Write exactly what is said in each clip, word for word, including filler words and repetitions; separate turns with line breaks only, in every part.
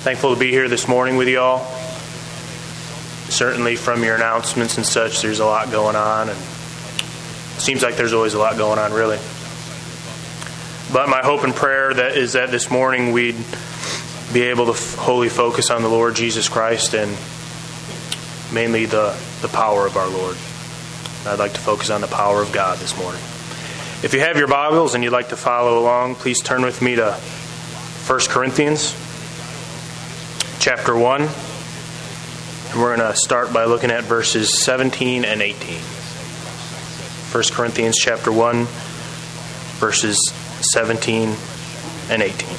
Thankful to be here this morning with you all. Certainly from your announcements and such, there's a lot going on, and it seems like there's always a lot going on, really. But my hope and prayer that is that this morning we'd be able to f- wholly focus on the Lord Jesus Christ and mainly the, the power of our Lord. I'd like to focus on the power of God this morning. If you have your Bibles and you'd like to follow along, please turn with me to First Corinthians chapter one. And we're going to start by looking at verses seventeen and eighteen. First Corinthians chapter one, verses seventeen and eighteen.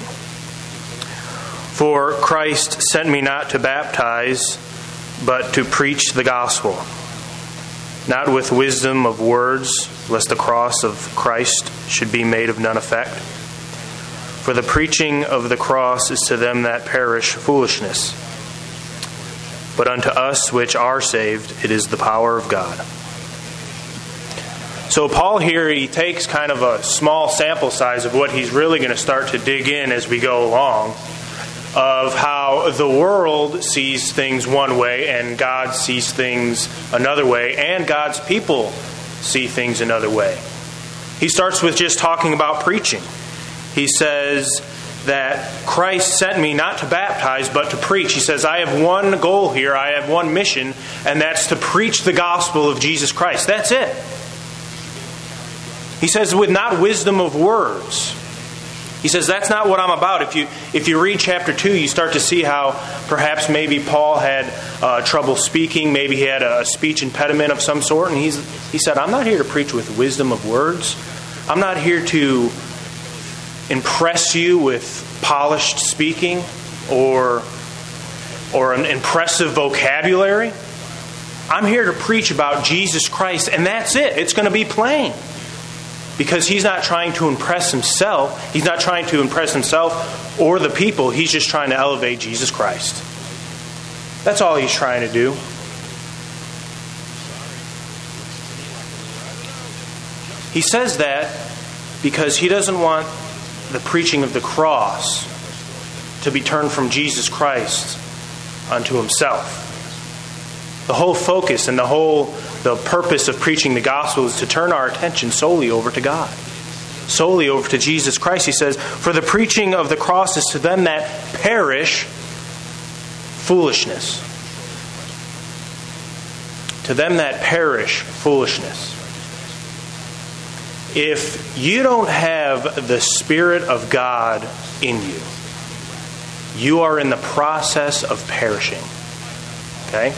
For Christ sent me not to baptize, but to preach the gospel, not with wisdom of words, lest the cross of Christ should be made of none effect. For the preaching of the cross is to them that perish foolishness, but unto us which are saved it is the power of God. So Paul here, he takes kind of a small sample size of what he's really going to start to dig in as we go along, of how the world sees things one way and God sees things another way, and God's people see things another way. He starts with just talking about preaching. He says that Christ sent me not to baptize, but to preach. He says, I have one goal here, I have one mission, and that's to preach the gospel of Jesus Christ. That's it. He says, with not wisdom of words. He says, that's not what I'm about. If you if you read chapter two, you start to see how perhaps maybe Paul had uh, trouble speaking. Maybe he had a speech impediment of some sort. And he's he said, I'm not here to preach with wisdom of words. I'm not here to impress you with polished speaking or, or an impressive vocabulary. I'm here to preach about Jesus Christ, and that's it. It's going to be plain. Because he's not trying to impress himself. He's not trying to impress himself or the people. He's just trying to elevate Jesus Christ. That's all he's trying to do. He says that because he doesn't want the preaching of the cross to be turned from Jesus Christ unto himself. The whole focus and the whole the purpose of preaching the gospel is to turn our attention solely over to God. Solely over to Jesus Christ. He says, for the preaching of the cross is to them that perish foolishness. To them that perish foolishness. If you don't have the Spirit of God in you, you are in the process of perishing. Okay?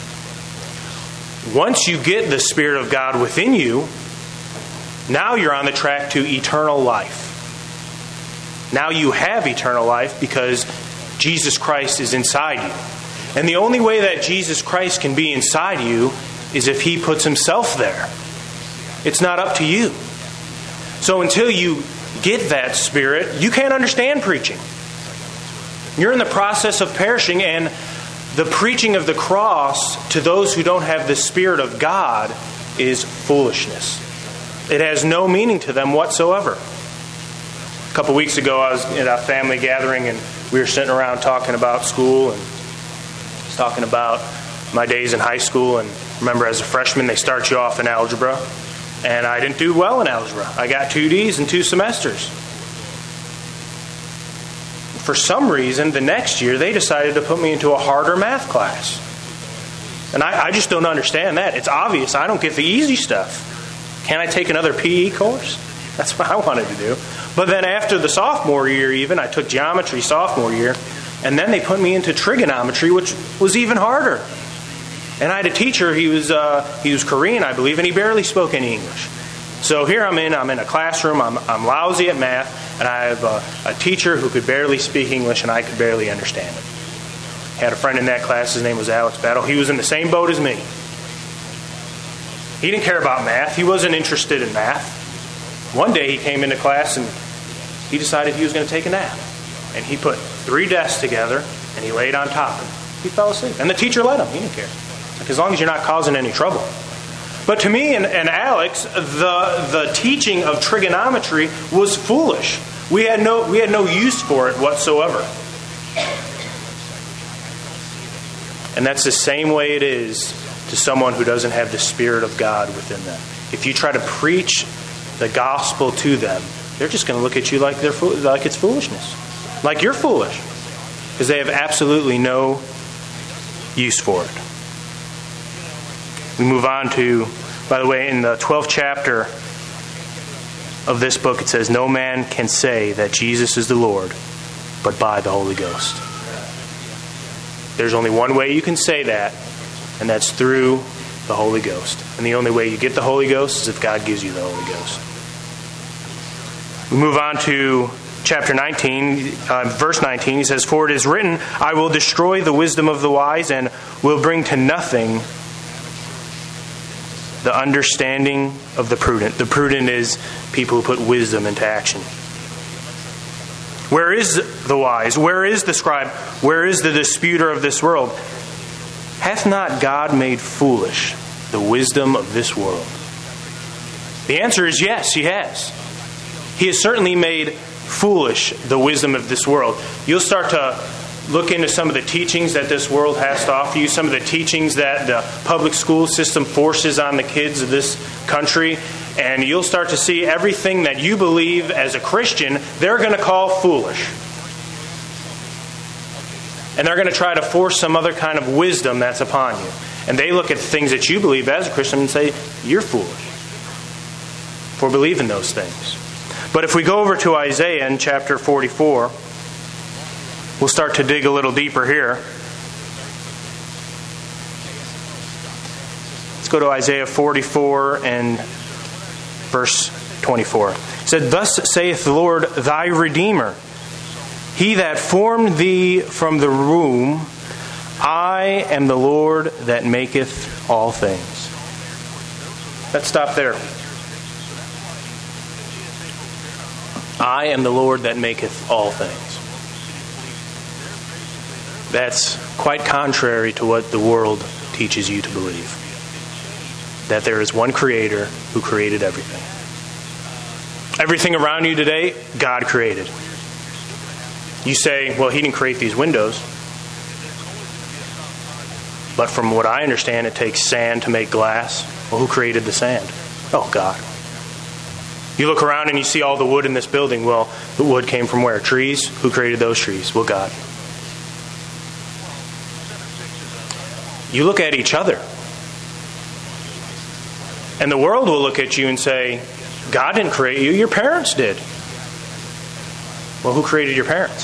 Once you get the Spirit of God within you, now you're on the track to eternal life. Now you have eternal life because Jesus Christ is inside you. And the only way that Jesus Christ can be inside you is if He puts Himself there. It's not up to you. So until you get that Spirit, you can't understand preaching. You're in the process of perishing, and the preaching of the cross to those who don't have the Spirit of God is foolishness. It has no meaning to them whatsoever. A couple weeks ago, I was at a family gathering, and we were sitting around talking about school, and I was talking about my days in high school. And remember, as a freshman, they start you off in algebra, and I didn't do well in algebra. I got two D's in two semesters. For some reason, the next year, they decided to put me into a harder math class. And I, I just don't understand that. It's obvious I don't get the easy stuff. Can I take another P E course? That's what I wanted to do. But then after the sophomore year even, I took geometry sophomore year, and then they put me into trigonometry, which was even harder. And I had a teacher, he was uh, he was Korean, I believe, and he barely spoke any English. So here I'm in, I'm in a classroom, I'm, I'm lousy at math, and I have a, a teacher who could barely speak English, and I could barely understand him. I had a friend in that class, his name was Alex Battle. He was in the same boat as me. He didn't care about math, he wasn't interested in math. One day he came into class and he decided he was going to take a nap. And he put three desks together, and he laid on top, and he fell asleep. And the teacher let him, he didn't care. Like, as long as you're not causing any trouble. But to me and, and Alex, the the teaching of trigonometry was foolish. We had no we had no use for it whatsoever. And that's the same way it is to someone who doesn't have the Spirit of God within them. If you try to preach the gospel to them, they're just going to look at you like they're fool- like it's foolishness. Like you're foolish. Because they have absolutely no use for it. We move on to, by the way, in the twelfth chapter of this book, it says, no man can say that Jesus is the Lord but by the Holy Ghost. There's only one way you can say that, and that's through the Holy Ghost. And the only way you get the Holy Ghost is if God gives you the Holy Ghost. We move on to chapter nineteen, uh, verse nineteen. He says, for it is written, I will destroy the wisdom of the wise and will bring to nothing the understanding of the prudent. The prudent is people who put wisdom into action. Where is the wise? Where is the scribe? Where is the disputer of this world? Hath not God made foolish the wisdom of this world? The answer is yes, He has. He has certainly made foolish the wisdom of this world. You'll start to look into some of the teachings that this world has to offer you, some of the teachings that the public school system forces on the kids of this country, and you'll start to see everything that you believe as a Christian, they're going to call foolish. And they're going to try to force some other kind of wisdom that's upon you. And they look at things that you believe as a Christian and say, you're foolish for believing those things. But if we go over to Isaiah in chapter forty-four, we'll start to dig a little deeper here. Let's go to Isaiah forty-four and verse twenty-four. It said, thus saith the Lord thy Redeemer, He that formed thee from the womb, I am the Lord that maketh all things. Let's stop there. I am the Lord that maketh all things. That's quite contrary to what the world teaches you to believe. That there is one Creator who created everything. Everything around you today, God created. You say, well, He didn't create these windows. But from what I understand, it takes sand to make glass. Well, who created the sand? Oh, God. You look around and you see all the wood in this building. Well, the wood came from where? Trees? Who created those trees? Well, God. You look at each other. And the world will look at you and say, God didn't create you, your parents did. Well, who created your parents?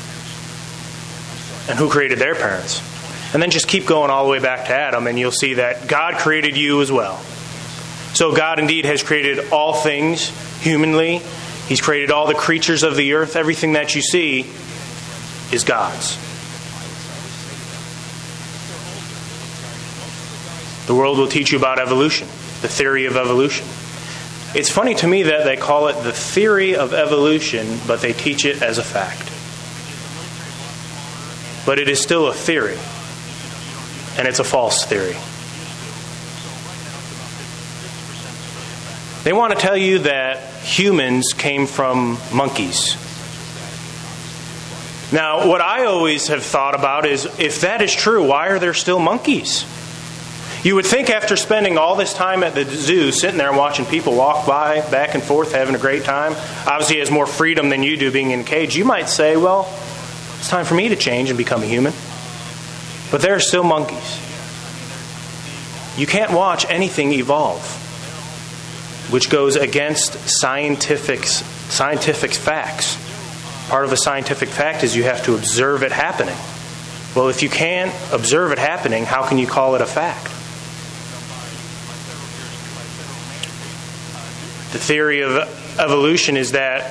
And who created their parents? And then just keep going all the way back to Adam, and you'll see that God created you as well. So God indeed has created all things humanly. He's created all the creatures of the earth. Everything that you see is God's. The world will teach you about evolution, the theory of evolution. It's funny to me that they call it the theory of evolution, but they teach it as a fact. But it is still a theory, and it's a false theory. They want to tell you that humans came from monkeys. Now, what I always have thought about is, if that is true, why are there still monkeys? You would think after spending all this time at the zoo, sitting there and watching people walk by, back and forth, having a great time, obviously he has more freedom than you do being in a cage, you might say, well, it's time for me to change and become a human. But there are still monkeys. You can't watch anything evolve, which goes against scientific, scientific facts. Part of a scientific fact is you have to observe it happening. Well, if you can't observe it happening, how can you call it a fact? The theory of evolution is that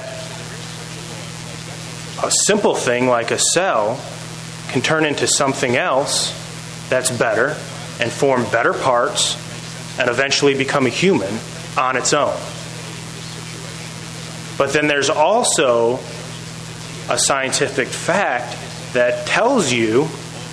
a simple thing like a cell can turn into something else that's better and form better parts and eventually become a human on its own. But then there's also a scientific fact that tells you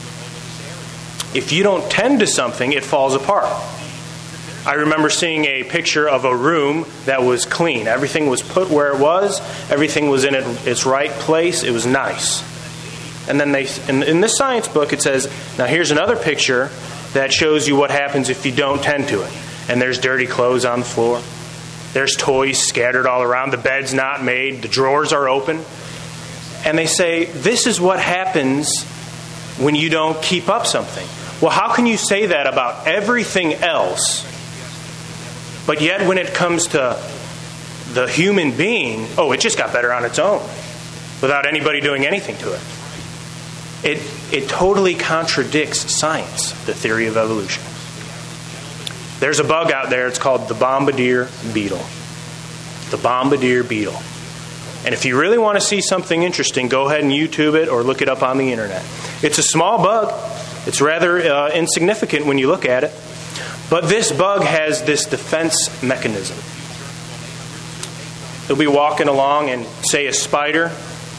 if you don't tend to something, it falls apart. I remember seeing a picture of a room that was clean. Everything was put where it was. Everything was in its right place. It was nice. And then they, in, in this science book, it says, now here's another picture that shows you what happens if you don't tend to it. And there's dirty clothes on the floor. There's toys scattered all around. The bed's not made. The drawers are open. And they say, this is what happens when you don't keep up something. Well, how can you say that about everything else, but yet when it comes to the human being, oh, it just got better on its own without anybody doing anything to it? It it totally contradicts science, the theory of evolution. There's a bug out there, it's called the bombardier beetle. The bombardier beetle. And if you really want to see something interesting, go ahead and YouTube it or look it up on the internet. It's a small bug. It's rather uh, insignificant when you look at it. But this bug has this defense mechanism. It'll be walking along and, say, a spider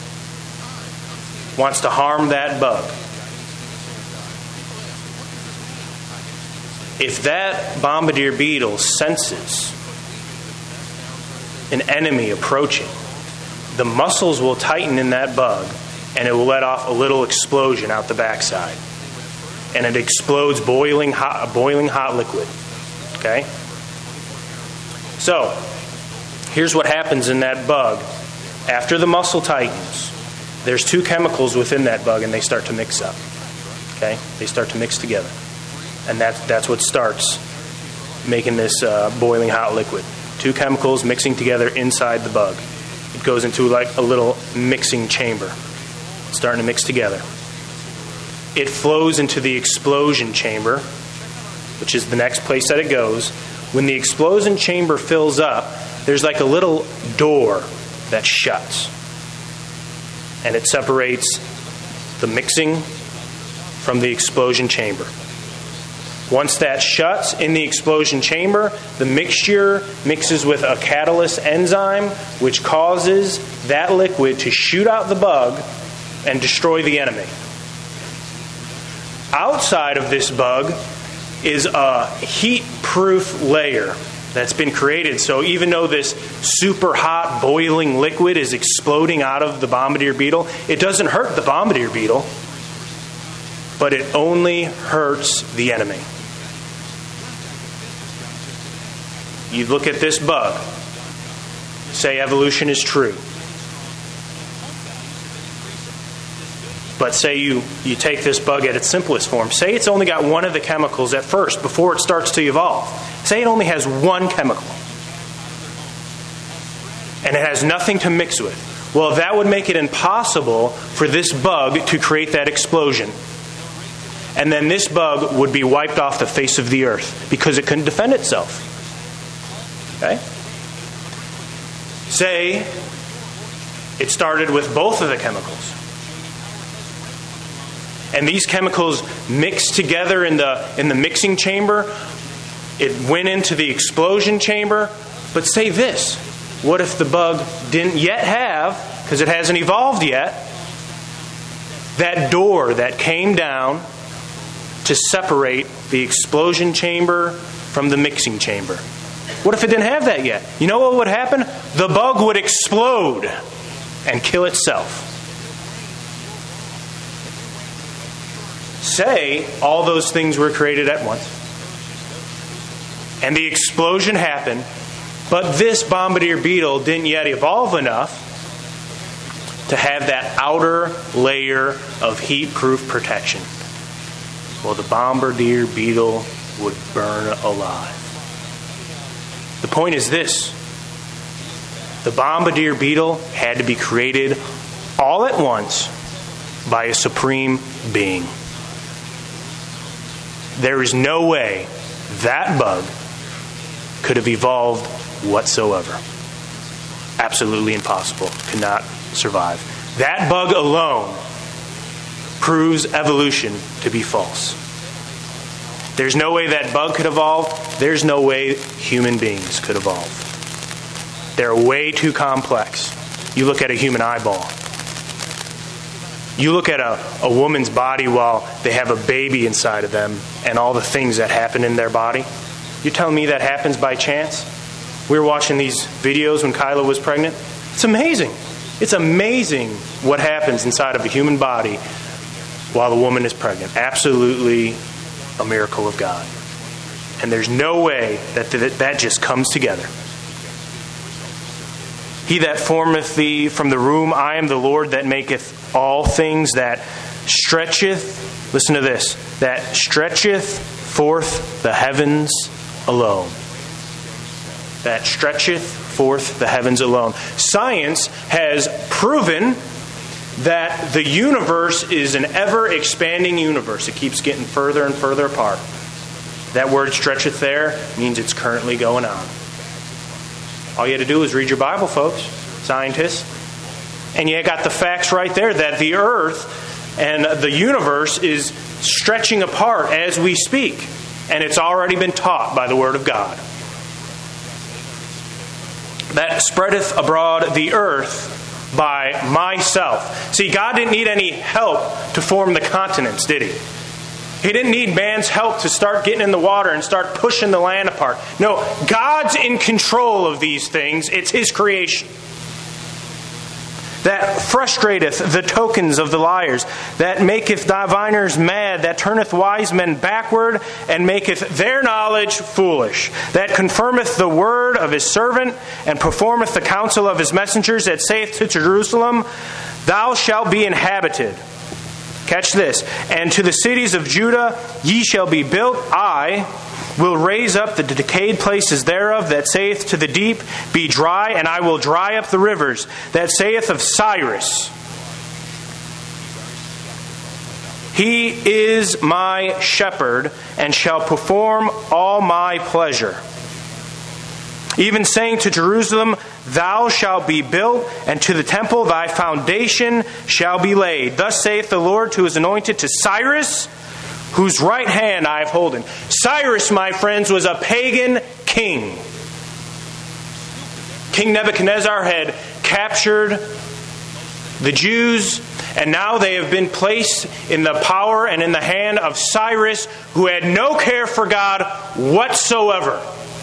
wants to harm that bug. If that bombardier beetle senses an enemy approaching, the muscles will tighten in that bug and it will let off a little explosion out the backside. And it explodes boiling hot, boiling hot liquid. Okay? So, here's what happens in that bug. After the muscle tightens, there's two chemicals within that bug and they start to mix up. Okay? They start to mix together. And that's, that's what starts making this uh, boiling hot liquid. Two chemicals mixing together inside the bug. It goes into like a little mixing chamber. It's starting to mix together. It flows into the explosion chamber, which is the next place that it goes. When the explosion chamber fills up, there's like a little door that shuts. And it separates the mixing from the explosion chamber. Once that shuts in the explosion chamber, the mixture mixes with a catalyst enzyme, which causes that liquid to shoot out the bug and destroy the enemy. Outside of this bug is a heat-proof layer that's been created. So even though this super hot boiling liquid is exploding out of the bombardier beetle, it doesn't hurt the bombardier beetle, but it only hurts the enemy. You look at this bug, say evolution is true. But say you, you take this bug at its simplest form. Say it's only got one of the chemicals at first before it starts to evolve. Say it only has one chemical. And it has nothing to mix with. Well, that would make it impossible for this bug to create that explosion. And then this bug would be wiped off the face of the earth because it couldn't defend itself. Okay? Say it started with both of the chemicals. And these chemicals mixed together in the in the mixing chamber. It went into the explosion chamber. But say this. What if the bug didn't yet have, because it hasn't evolved yet, that door that came down to separate the explosion chamber from the mixing chamber? What if it didn't have that yet? You know what would happen? The bug would explode and kill itself. Say all those things were created at once. And the explosion happened, but this bombardier beetle didn't yet evolve enough to have that outer layer of heat-proof protection. Well, the bombardier beetle would burn alive. The point is this. The bombardier beetle had to be created all at once by a supreme being. There is no way that bug could have evolved whatsoever. Absolutely impossible. Could not survive. That bug alone proves evolution to be false. There's no way that bug could evolve. There's no way human beings could evolve. They're way too complex. You look at a human eyeball. You look at a, a woman's body while they have a baby inside of them and all the things that happen in their body. You're telling me that happens by chance? We were watching these videos when Kyla was pregnant. It's amazing. It's amazing what happens inside of a human body while the woman is pregnant. Absolutely a miracle of God. And there's no way that th- that just comes together. He that formeth thee from the womb, I am the Lord that maketh all things, that stretcheth, listen to this, that stretcheth forth the heavens alone. That stretcheth forth the heavens alone. Science has proven that the universe is an ever-expanding universe. It keeps getting further and further apart. That word stretcheth there means it's currently going on. All you had to do was read your Bible, folks, scientists. And you got the facts right there that the earth and the universe is stretching apart as we speak. And it's already been taught by the Word of God. That spreadeth abroad the earth by myself. See, God didn't need any help to form the continents, did He? He didn't need man's help to start getting in the water and start pushing the land apart. No, God's in control of these things. It's His creation. That frustrateth the tokens of the liars, that maketh diviners mad, that turneth wise men backward, and maketh their knowledge foolish, that confirmeth the word of His servant, and performeth the counsel of His messengers, that saith to Jerusalem, Thou shalt be inhabited. Catch this. And to the cities of Judah ye shall be built. I will raise up the decayed places thereof, that saith to the deep, Be dry, and I will dry up the rivers, that saith of Cyrus, He is my shepherd, and shall perform all my pleasure. Even saying to Jerusalem, Thou shalt be built, and to the temple thy foundation shall be laid. Thus saith the Lord to His anointed, to Cyrus, whose right hand I have holden. Cyrus, my friends, was a pagan king. King Nebuchadnezzar had captured the Jews, and now they have been placed in the power and in the hand of Cyrus, who had no care for God whatsoever.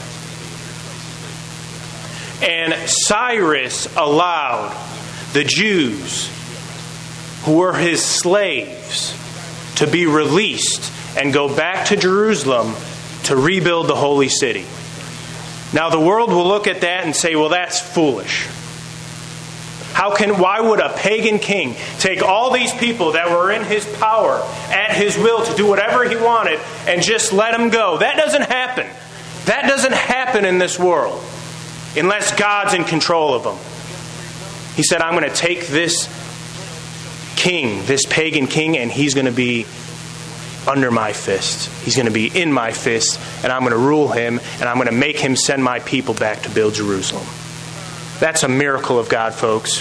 And Cyrus allowed the Jews, who were his slaves, to be released and go back to Jerusalem to rebuild the holy city. Now the world will look at that and say, well, that's foolish. How can, why would a pagan king take all these people that were in his power at his will to do whatever he wanted and just let them go? That doesn't happen. That doesn't happen in this world unless God's in control of them. He said, I'm going to take this king, this pagan king, and he's going to be under my fist. He's going to be in my fist, and I'm going to rule him, and I'm going to make him send my people back to build Jerusalem. That's a miracle of God, folks.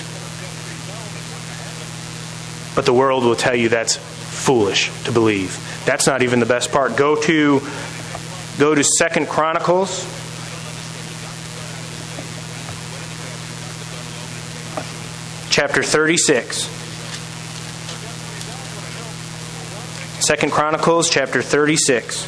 But the world will tell you that's foolish to believe. That's not even the best part. Go to go to Second Chronicles. Chapter thirty-six. Second Chronicles chapter thirty-six.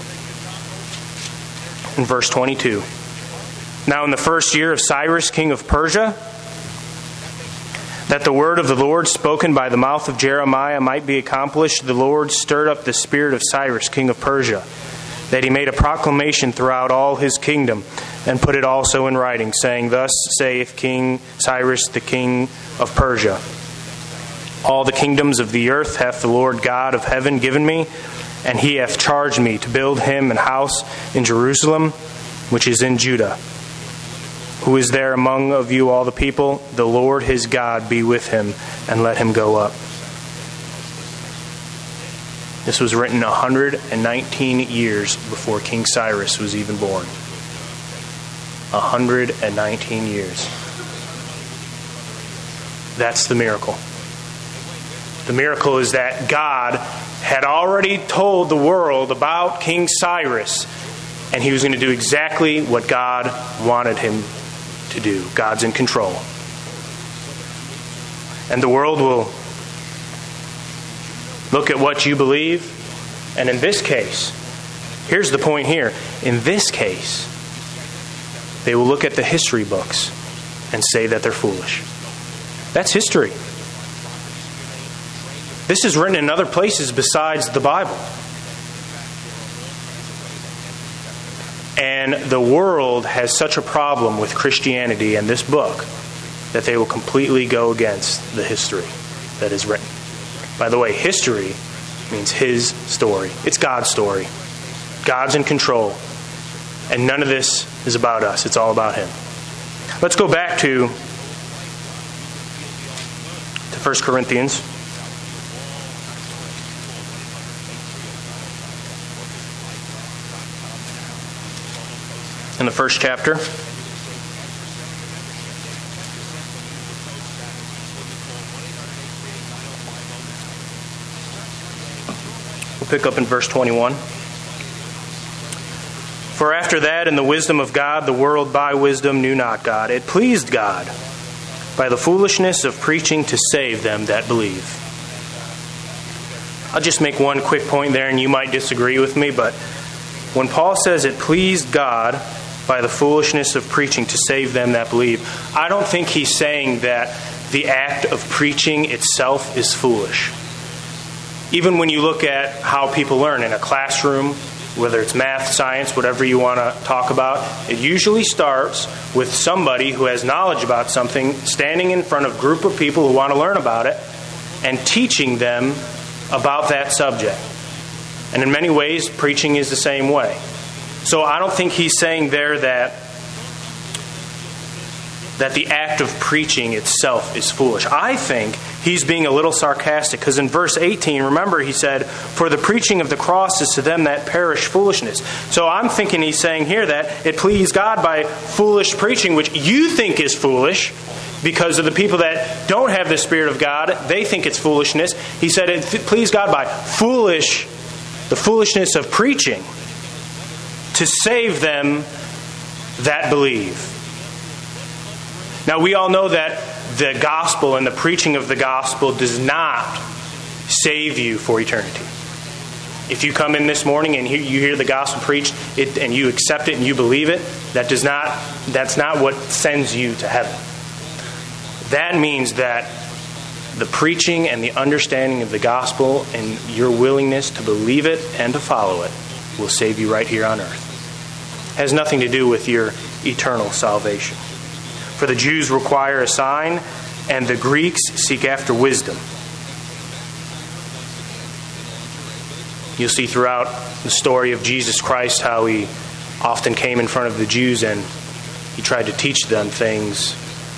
And verse twenty-two. Now in the first year of Cyrus, king of Persia, that the word of the Lord spoken by the mouth of Jeremiah might be accomplished, the Lord stirred up the spirit of Cyrus, king of Persia, that he made a proclamation throughout all his kingdom, and put it also in writing, saying, Thus saith King Cyrus, the king of Persia, All the kingdoms of the earth hath the Lord God of heaven given me, and he hath charged me to build him an house in Jerusalem, which is in Judah. Who is there among of you all the people? The Lord his God be with him, and let him go up. This was written one hundred nineteen years before King Cyrus was even born. one hundred nineteen years. That's the miracle. The miracle is that God had already told the world about King Cyrus, and he was going to do exactly what God wanted him to do. God's in control. And the world will look at what you believe, and in this case, here's the point here. In this case, they will look at the history books and say that they're foolish. That's history. This is written in other places besides the Bible. And the world has such a problem with Christianity and this book that they will completely go against the history that is written. By the way, history means His story. It's God's story. God's in control. And none of this is about us. It's all about Him. Let's go back to, to First Corinthians. In the first chapter. We'll pick up in verse twenty-one. For after that, in the wisdom of God, the world by wisdom knew not God. It pleased God by the foolishness of preaching to save them that believe. I'll just make one quick point there, and you might disagree with me, but when Paul says it pleased God by the foolishness of preaching to save them that believe, I don't think he's saying that the act of preaching itself is foolish. Even when you look at how people learn in a classroom, whether it's math, science, whatever you want to talk about, it usually starts with somebody who has knowledge about something standing in front of a group of people who want to learn about it and teaching them about that subject. And in many ways, preaching is the same way. So I don't think he's saying there that that the act of preaching itself is foolish. I think he's being a little sarcastic, because in verse eighteen, remember he said, for the preaching of the cross is to them that perish foolishness. So I'm thinking he's saying here that it pleased God by foolish preaching, which you think is foolish, because of the people that don't have the Spirit of God, they think it's foolishness. He said it pleased God by foolish, the foolishness of preaching, to save them that believe. Now, we all know that the gospel and the preaching of the gospel does not save you for eternity. If you come in this morning and you hear the gospel preached it, and you accept it and you believe it, that does not, that's not what sends you to heaven. That means that the preaching and the understanding of the gospel and your willingness to believe it and to follow it will save you right here on earth. It has nothing to do with your eternal salvation. For the Jews require a sign, and the Greeks seek after wisdom. You'll see throughout the story of Jesus Christ how he often came in front of the Jews and he tried to teach them things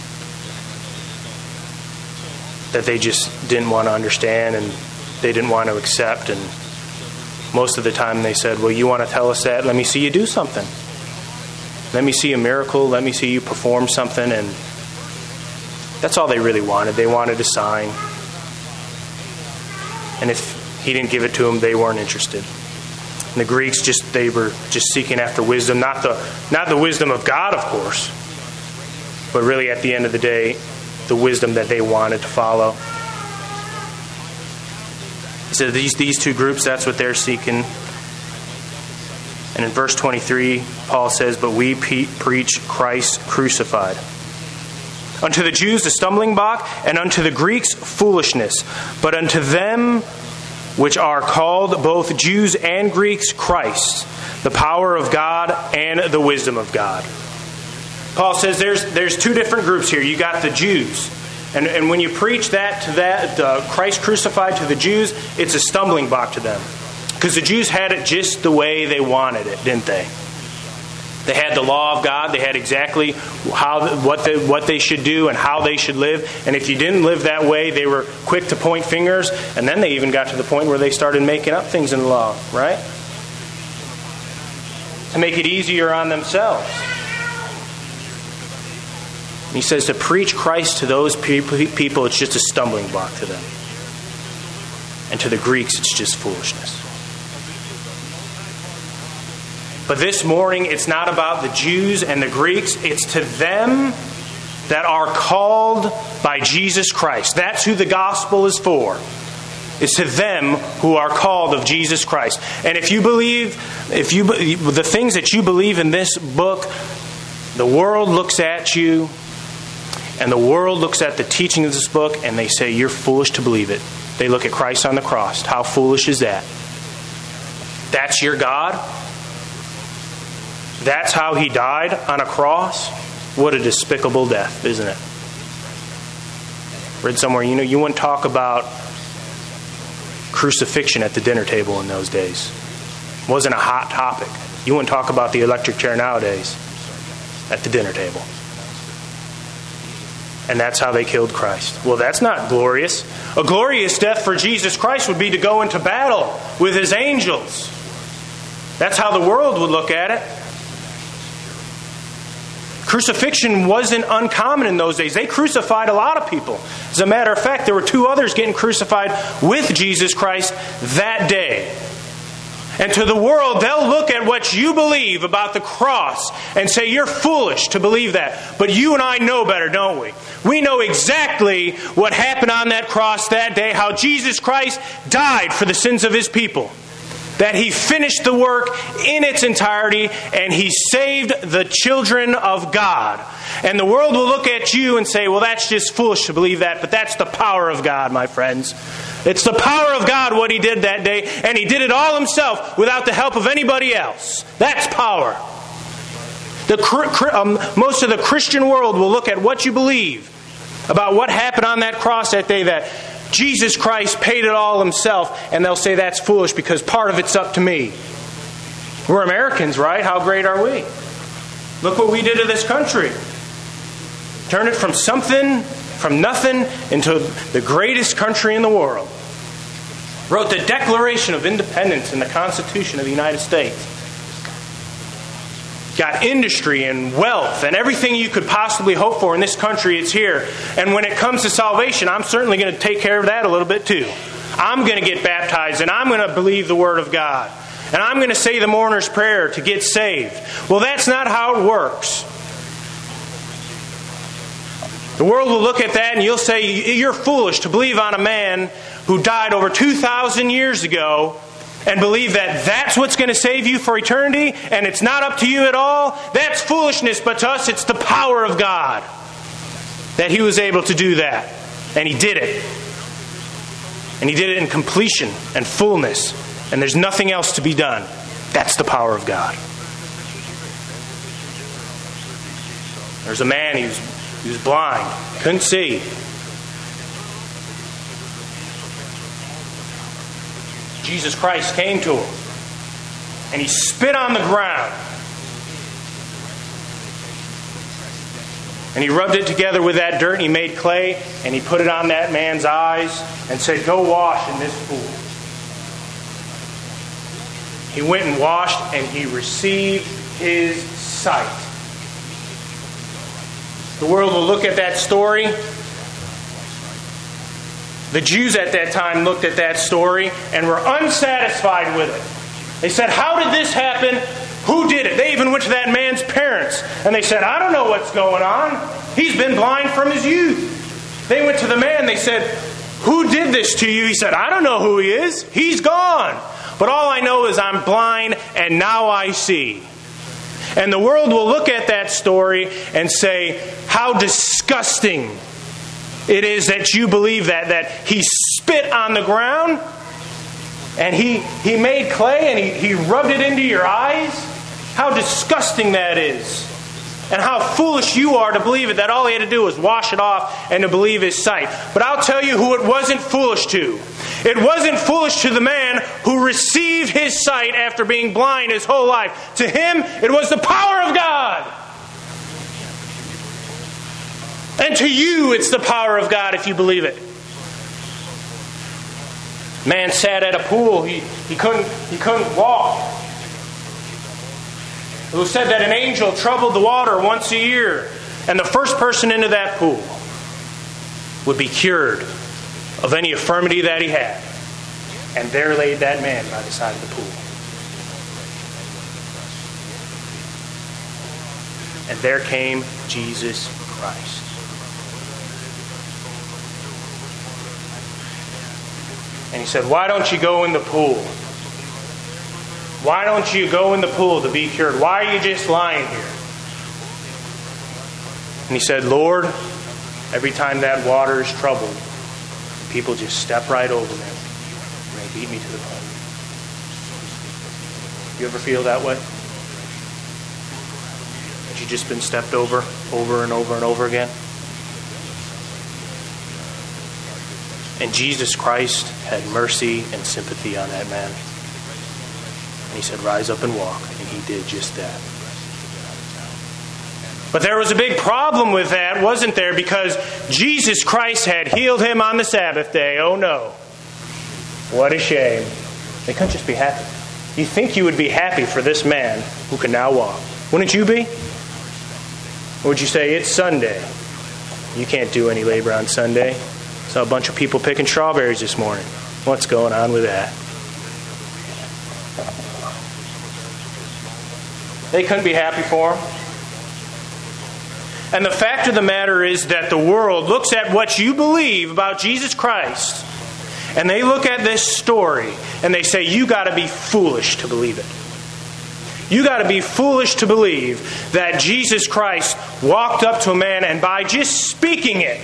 that they just didn't want to understand and they didn't want to accept. And most of the time they said, well, you want to tell us that? Let me see you do something. Let me see a miracle. Let me see you perform something. And that's all they really wanted. They wanted a sign. And if he didn't give it to them, they weren't interested. And the Greeks, just they were just seeking after wisdom. Not the, not the wisdom of God, of course. But really, at the end of the day, the wisdom that they wanted to follow. He said these, these two groups, that's what they're seeking. And in verse twenty-three, Paul says, but we pe- preach Christ crucified. Unto the Jews a stumbling block, and unto the Greeks foolishness. But unto them which are called both Jews and Greeks, Christ, the power of God and the wisdom of God. Paul says there's there's two different groups here. You got the Jews. And, and when you preach that to that, uh, Christ crucified to the Jews, it's a stumbling block to them. Because the Jews had it just the way they wanted it, didn't they? They had the law of God. They had exactly how what they, what they should do and how they should live. And if you didn't live that way, they were quick to point fingers. And then they even got to the point where they started making up things in the law, right? To make it easier on themselves. And he says to preach Christ to those people, it's just a stumbling block to them. And to the Greeks, it's just foolishness. But this morning, it's not about the Jews and the Greeks. It's to them that are called by Jesus Christ. That's who the gospel is for. It's to them who are called of Jesus Christ. And if you believe, if you the things that you believe in this book, the world looks at you, and the world looks at the teaching of this book, and they say, you're foolish to believe it. They look at Christ on the cross. How foolish is that? That's your God? That's how He died on a cross? What a despicable death, isn't it? Read somewhere, you know, you wouldn't talk about crucifixion at the dinner table in those days. It wasn't a hot topic. You wouldn't talk about the electric chair nowadays at the dinner table. And that's how they killed Christ. Well, that's not glorious. A glorious death for Jesus Christ would be to go into battle with His angels. That's how the world would look at it. Crucifixion wasn't uncommon in those days. They crucified a lot of people. As a matter of fact, there were two others getting crucified with Jesus Christ that day. And to the world, they'll look at what you believe about the cross and say, you're foolish to believe that. But you and I know better, don't we? We know exactly what happened on that cross that day, how Jesus Christ died for the sins of His people. That He finished the work in its entirety and He saved the children of God. And the world will look at you and say, well, that's just foolish to believe that, but that's the power of God, my friends. It's the power of God what He did that day, and He did it all Himself without the help of anybody else. That's power. The, um, most of the Christian world will look at what you believe about what happened on that cross that day, that Jesus Christ paid it all Himself, and they'll say that's foolish because part of it's up to me. We're Americans, right? How great are we? Look what we did to this country. Turned it from something, from nothing, into the greatest country in the world. Wrote the Declaration of Independence in the Constitution of the United States. Got industry and wealth and everything you could possibly hope for in this country, it's here. And when it comes to salvation, I'm certainly going to take care of that a little bit too. I'm going to get baptized and I'm going to believe the Word of God. And I'm going to say the mourner's prayer to get saved. Well, that's not how it works. The world will look at that and you'll say, you're foolish to believe on a man who died over two thousand years ago and believe that that's what's going to save you for eternity and it's not up to you at all. That's foolishness, but to us it's the power of God that He was able to do that. And He did it. And He did it in completion and fullness. And there's nothing else to be done. That's the power of God. There's a man who's, who's blind, couldn't see. Jesus Christ came to him and He spit on the ground and He rubbed it together with that dirt and He made clay and He put it on that man's eyes and said, go wash in this pool. He went and washed and he received his sight. The world will look at that story. The Jews at that time looked at that story and were unsatisfied with it. They said, how did this happen? Who did it? They even went to that man's parents and they said, I don't know what's going on. He's been blind from his youth. They went to the man. They said, who did this to you? He said, I don't know who he is. He's gone. But all I know is I'm blind and now I see. And the world will look at that story and say, how disgusting it is that you believe that, that He spit on the ground and he, he made clay and he, he rubbed it into your eyes. How disgusting that is. And how foolish you are to believe it, that all He had to do was wash it off and to believe His sight. But I'll tell you who it wasn't foolish to. It wasn't foolish to the man who received his sight after being blind his whole life. To him, it was the power of God. And to you, it's the power of God if you believe it. Man sat at a pool. He, he couldn't he couldn't walk. It was said that an angel troubled the water once a year, and the first person into that pool would be cured of any infirmity that he had. And there laid that man by the side of the pool. And there came Jesus Christ. And He said, why don't you go in the pool? Why don't you go in the pool to be cured? Why are you just lying here? And He said, Lord, every time that water is troubled, People just step right over me and they beat me to the punch. You ever feel that way? Have you just been stepped over, over and over and over again? And Jesus Christ had mercy and sympathy on that man. And he said, rise up and walk. And he did just that. But there was a big problem with that, wasn't there? Because Jesus Christ had healed him on the Sabbath day. Oh no. What a shame. They couldn't just be happy. You think you would be happy for this man who can now walk. Wouldn't you be? Or would you say, it's Sunday. You can't do any labor on Sunday. Saw a bunch of people picking strawberries this morning. What's going on with that? They couldn't be happy for him. And the fact of the matter is that the world looks at what you believe about Jesus Christ, and they look at this story, and they say, you got to be foolish to believe it. You got to be foolish to believe that Jesus Christ walked up to a man, and by just speaking it,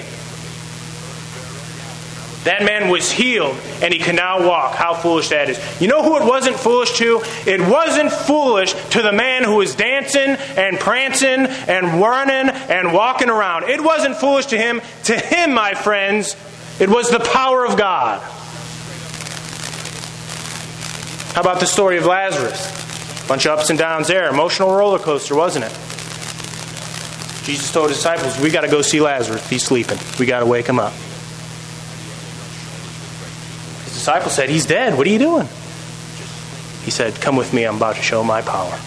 that man was healed, and he can now walk. How foolish that is. You know who it wasn't foolish to? It wasn't foolish to the man who was dancing and prancing and running and walking around. It wasn't foolish to him. To him, my friends, it was the power of God. How about the story of Lazarus? Bunch of ups and downs there. Emotional roller coaster, wasn't it? Jesus told his disciples, we got to go see Lazarus. He's sleeping. We got to wake him up. The disciple said, he's dead. What are you doing? He said, come with me. I'm about to show my power.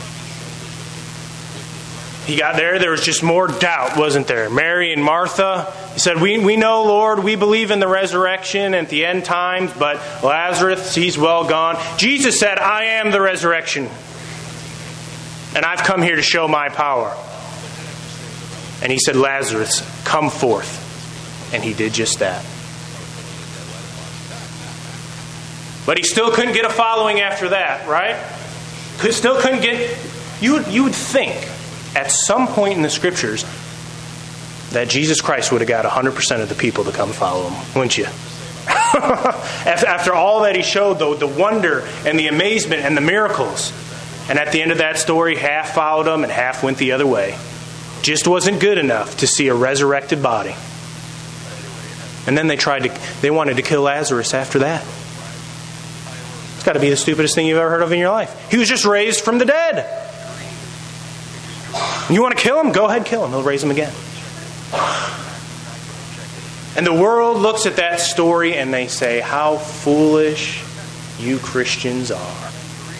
He got there. There was just more doubt, wasn't there? Mary and Martha, he said, we, we know, Lord, we believe in the resurrection at the end times, but Lazarus, he's well gone. Jesus said, I am the resurrection. And I've come here to show my power. And he said, Lazarus, come forth. And he did just that. But he still couldn't get a following after that, right? Still couldn't get... You would, you would think at some point in the Scriptures that Jesus Christ would have got one hundred percent of the people to come follow him, wouldn't you? After all that he showed, the, the wonder and the amazement and the miracles. And at the end of that story, half followed him and half went the other way. Just wasn't good enough to see a resurrected body. And then they tried to... They wanted to kill Lazarus after that. It's got to be the stupidest thing you've ever heard of in your life. He was just raised from the dead. You want to kill him? Go ahead, kill him. He'll raise him again. And the world looks at that story and they say, how foolish you Christians are.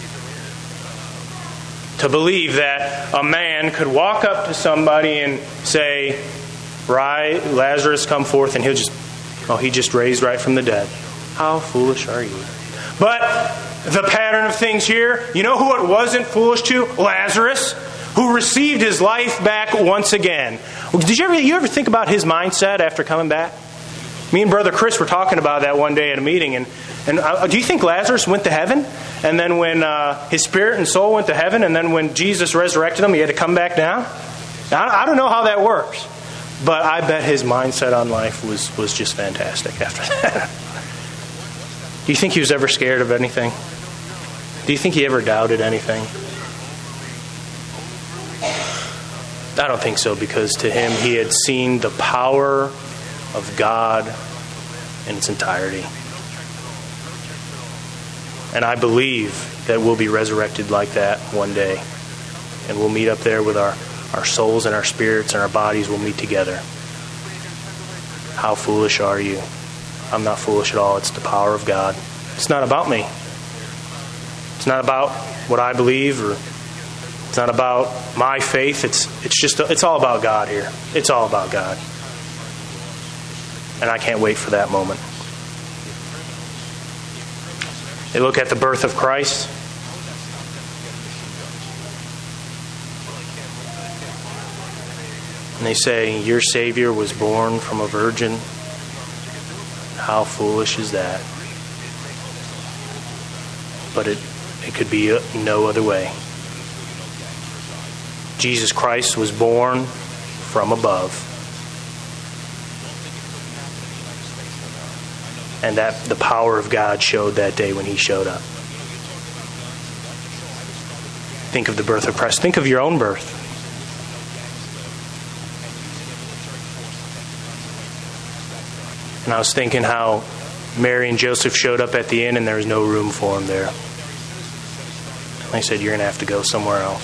To believe that a man could walk up to somebody and say, right, Lazarus, come forth, and he'll just, oh, he just raised right from the dead. How foolish are you? But the pattern of things here, you know who it wasn't foolish to? Lazarus, who received his life back once again. Did you ever, you ever think about his mindset after coming back? Me and Brother Chris were talking about that one day at a meeting. And, and uh, do you think Lazarus went to heaven? And then when uh, his spirit and soul went to heaven, and then when Jesus resurrected him, he had to come back down? Now, I don't know how that works. But I bet his mindset on life was, was just fantastic after that. Do you think he was ever scared of anything? Do you think he ever doubted anything? I don't think so, because to him he had seen the power of God in its entirety. And I believe that we'll be resurrected like that one day. And we'll meet up there with our, our souls and our spirits, and our bodies will meet together. How foolish are you? I'm not foolish at all. It's the power of God. It's not about me. It's not about what I believe, or it's not about my faith. It's it's just it's all about God here. It's all about God. And I can't wait for that moment. They look at the birth of Christ. And they say, your Savior was born from a virgin. How foolish is that? But it, it could be no other way. Jesus Christ was born from above. And that the power of God showed that day when he showed up. Think of the birth of Christ. Think of your own birth. And I was thinking how Mary and Joseph showed up at the inn and there was no room for them there. And they said, you're going to have to go somewhere else.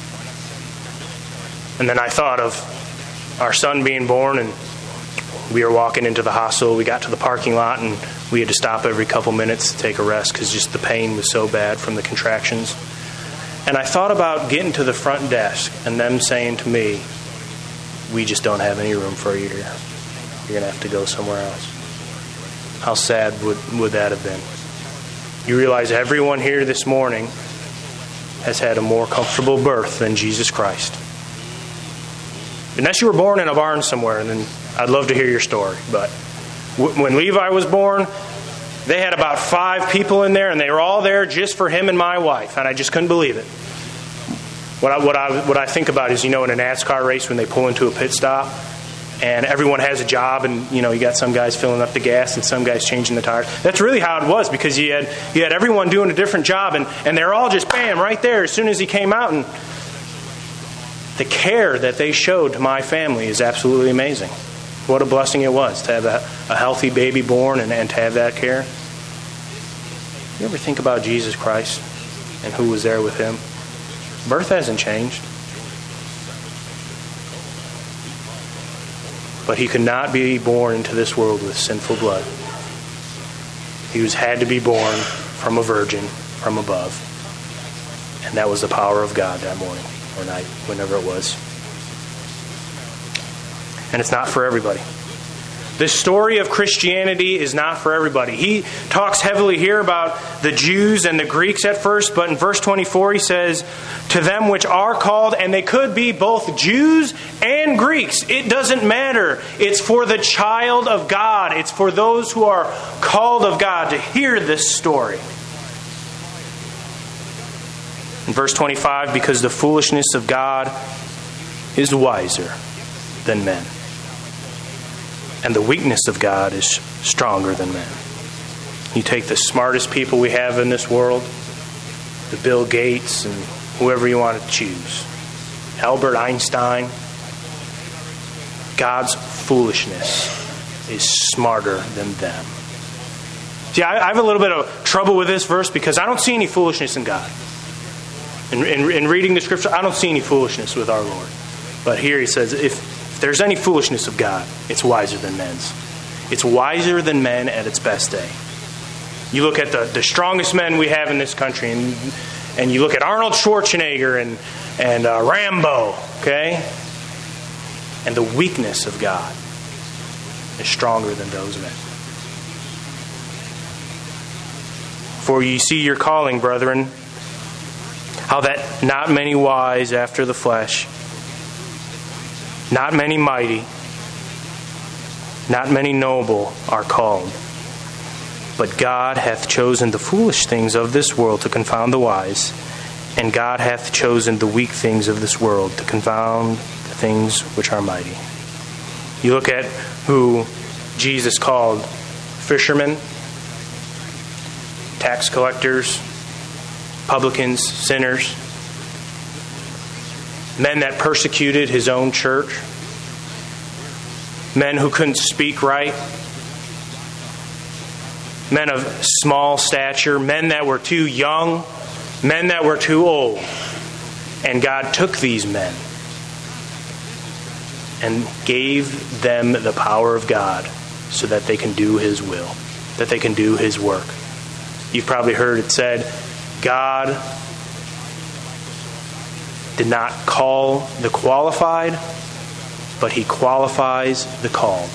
And then I thought of our son being born, and we were walking into the hospital. We got to the parking lot and we had to stop every couple minutes to take a rest because just the pain was so bad from the contractions. And I thought about getting to the front desk and them saying to me, we just don't have any room for you here. You're going to have to go somewhere else. How sad would, would that have been? You realize everyone here this morning has had a more comfortable birth than Jesus Christ. Unless you were born in a barn somewhere, then I'd love to hear your story. But when Levi was born, they had about five people in there, and they were all there just for him and my wife, and I just couldn't believe it. What I, what I, what I think about is, you know, in a NASCAR race when they pull into a pit stop, and everyone has a job, and you know, you got some guys filling up the gas and some guys changing the tires. That's really how it was, because you had you had everyone doing a different job, and, and they're all just bam right there as soon as he came out. And the care that they showed to my family is absolutely amazing. What a blessing it was to have a, a healthy baby born and, and to have that care. You ever think about Jesus Christ and who was there with him? Birth hasn't changed. But he could not be born into this world with sinful blood. He was had to be born from a virgin, from above. And that was the power of God that morning or night, whenever it was. And it's not for everybody. This story of Christianity is not for everybody. He talks heavily here about the Jews and the Greeks at first, but in verse twenty-four he says, to them which are called, and they could be both Jews and Greeks. It doesn't matter. It's for the child of God. It's for those who are called of God to hear this story. In verse twenty-five, because the foolishness of God is wiser than men, and the weakness of God is stronger than men. You take the smartest people we have in this world, the Bill Gates and whoever you want to choose, Albert Einstein, God's foolishness is smarter than them. See, I have a little bit of trouble with this verse because I don't see any foolishness in God. In, in, in reading the scripture, I don't see any foolishness with our Lord. But here he says, if If there's any foolishness of God, it's wiser than men's. It's wiser than men at its best day. You look at the, the strongest men we have in this country, and and you look at Arnold Schwarzenegger and, and uh, Rambo, okay? And the weakness of God is stronger than those men. For ye see your calling, brethren, how that not many wise after the flesh, not many mighty, not many noble are called. But God hath chosen the foolish things of this world to confound the wise, and God hath chosen the weak things of this world to confound the things which are mighty. You look at who Jesus called fishermen, tax collectors, publicans, sinners, men that persecuted his own church, men who couldn't speak right, men of small stature, men that were too young, men that were too old. And God took these men and gave them the power of God so that they can do His will, that they can do His work. You've probably heard it said, God did not call the qualified, but He qualifies the called.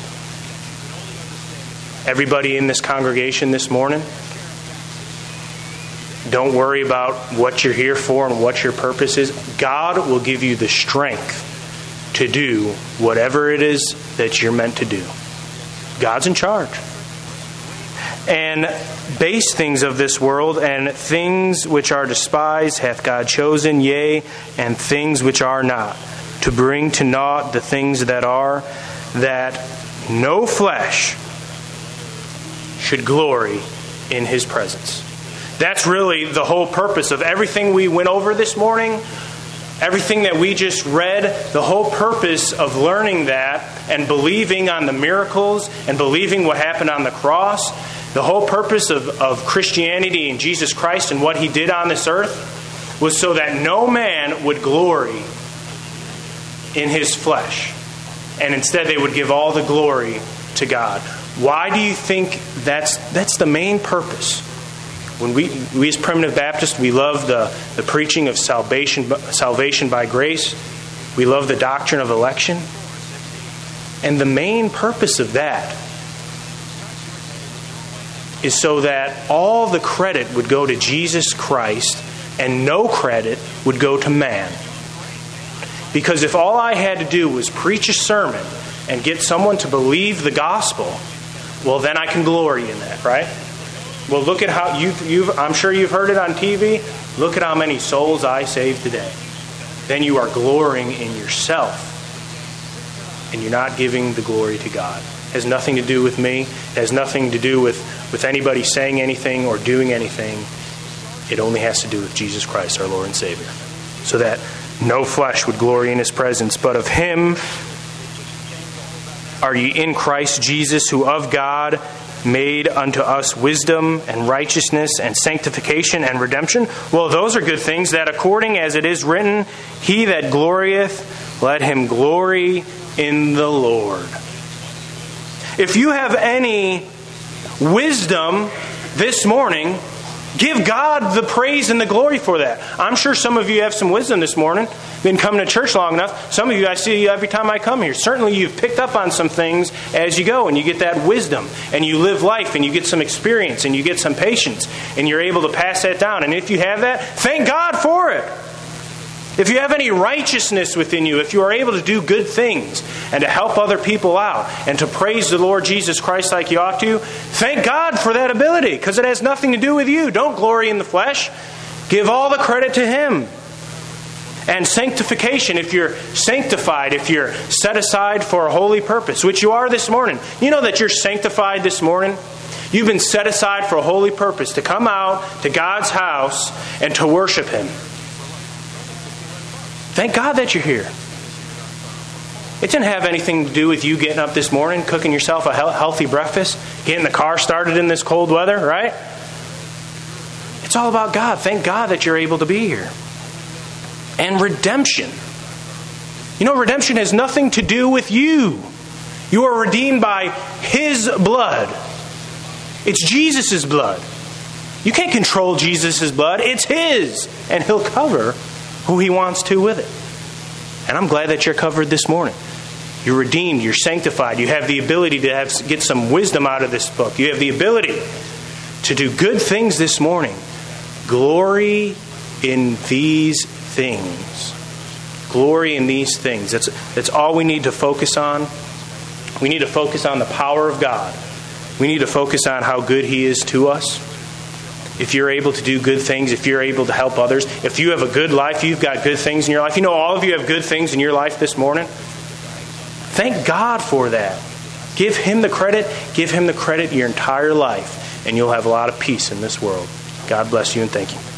Everybody in this congregation this morning, don't worry about what you're here for and what your purpose is. God will give you the strength to do whatever it is that you're meant to do. God's in charge. And base things of this world and things which are despised hath God chosen, yea, and things which are not, to bring to naught the things that are, that no flesh should glory in His presence. That's really the whole purpose of everything we went over this morning. Everything that we just read, the whole purpose of learning that and believing on the miracles and believing what happened on the cross, the whole purpose of, of Christianity and Jesus Christ and what He did on this earth was so that no man would glory in his flesh. And instead they would give all the glory to God. Why do you think that's that's the main purpose? When we, we as Primitive Baptists, we love the, the preaching of salvation, salvation by grace. We love the doctrine of election. And the main purpose of that is so that all the credit would go to Jesus Christ and no credit would go to man. Because if all I had to do was preach a sermon and get someone to believe the gospel, well, then I can glory in that, right? Well, look at how you've, you've, I'm sure you've heard it on T V. Look at how many souls I saved today. Then you are glorying in yourself. And you're not giving the glory to God. It has nothing to do with me. It has nothing to do with, with anybody saying anything or doing anything. It only has to do with Jesus Christ, our Lord and Savior. So that no flesh would glory in His presence, but of Him are ye in Christ Jesus, who of God made unto us wisdom and righteousness and sanctification and redemption. Well, those are good things, that according as it is written, He that glorieth, let him glory in the Lord. If you have any wisdom this morning, give God the praise and the glory for that. I'm sure some of you have some wisdom this morning. Been coming to church long enough. Some of you, I see you every time I come here. Certainly you've picked up on some things as you go, and you get that wisdom, and you live life, and you get some experience, and you get some patience, and you're able to pass that down. And if you have that, thank God for it. If you have any righteousness within you, if you are able to do good things and to help other people out and to praise the Lord Jesus Christ like you ought to, thank God for that ability, because it has nothing to do with you. Don't glory in the flesh. Give all the credit to Him. And sanctification, if you're sanctified, if you're set aside for a holy purpose, which you are this morning. You know that you're sanctified this morning? You've been set aside for a holy purpose, to come out to God's house and to worship Him. Thank God that you're here. It didn't have anything to do with you getting up this morning, cooking yourself a healthy breakfast, getting the car started in this cold weather, right? It's all about God. Thank God that you're able to be here. And redemption. You know, redemption has nothing to do with you. You are redeemed by His blood. It's Jesus' blood. You can't control Jesus' blood. It's His. And He'll cover who He wants to with it. And I'm glad that you're covered this morning. You're redeemed. You're sanctified. You have the ability to have, get some wisdom out of this book. You have the ability to do good things this morning. Glory in these things. Glory in these things. That's, that's all we need to focus on. We need to focus on the power of God. We need to focus on how good He is to us. If you're able to do good things, if you're able to help others, if you have a good life, you've got good things in your life. You know, all of you have good things in your life this morning. Thank God for that. Give Him the credit. Give Him the credit your entire life, and you'll have a lot of peace in this world. God bless you and thank you.